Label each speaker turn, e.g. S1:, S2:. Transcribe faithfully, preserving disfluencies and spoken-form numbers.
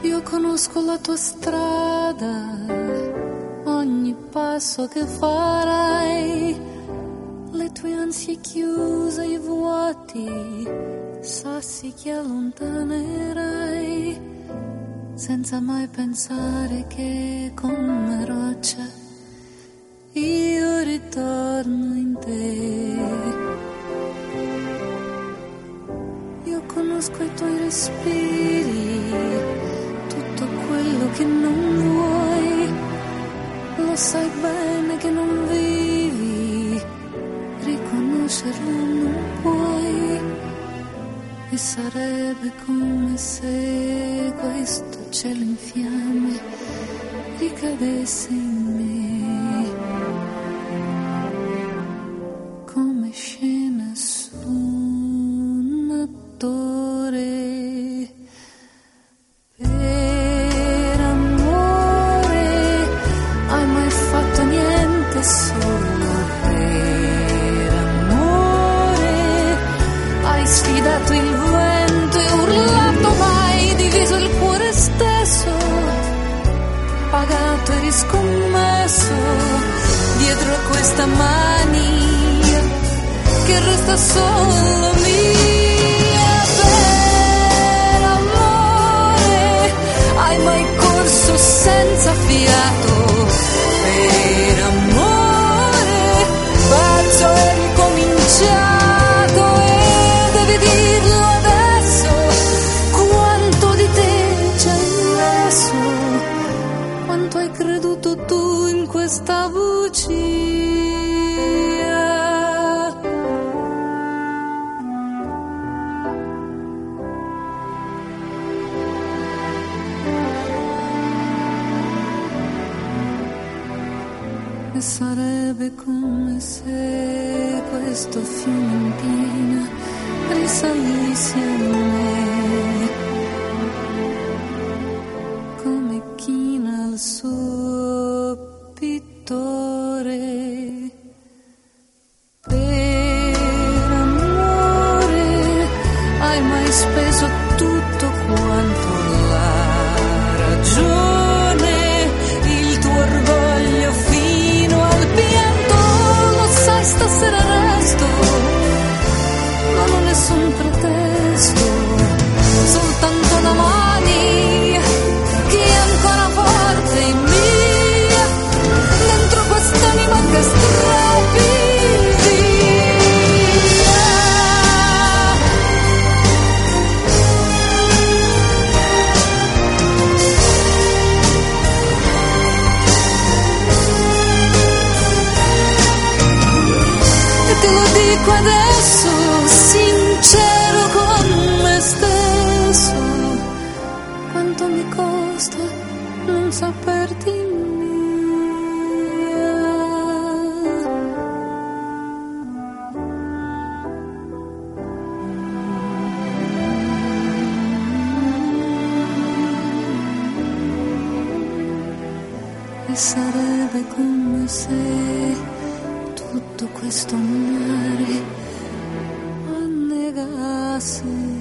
S1: Io conosco la tua strada, ogni passo che farai, le tue ansie chiuse, i vuoti, sassi che allontanerai, senza mai pensare che come roccia io ritorno in te. Io conosco i tuoi respiri, tutto quello che non vuoi, lo sai bene che non vivi, riconoscerlo non puoi, e sarebbe come se questo cielo in fiamme ricadesse in me, come scena su un attore. Per amore hai mai fatto niente, solo per amore hai sfidato il vento e urlato, mai diviso il cuore stesso, pagato e riscommesso dietro a questa mania che resta solo mia. Per amore hai mai corso senza fiato, per amore perso e ricominciato, e devi dirlo adesso quanto di te ci hai messo, quanto hai creduto tu in questa bugia. E sarebbe come se questo fiume in piena risalisse a me, come china al suo pittore. Per amore hai mai speso tutto quanto la ragione, il tuo orgoglio fino al pianto, lo sai stasera resto, non ho nessun pretesto, soltanto una mani che è ancora forte in mia, dentro quest'anima che strepita. Te lo dico adesso, sincero con me stesso, quanto mi costa non saperti mia. E sarebbe come se tutto questo mare annegasse